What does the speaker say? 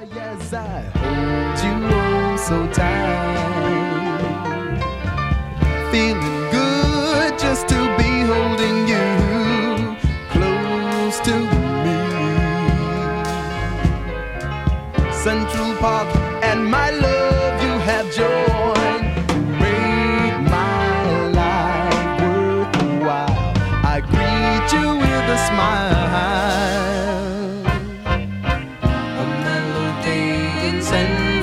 Yes, I hold you oh so tight. Feeling good just to be holding you close to me. Central Park and my love you have joined to make my life worthwhile. I greet you with a smile. A melody in Central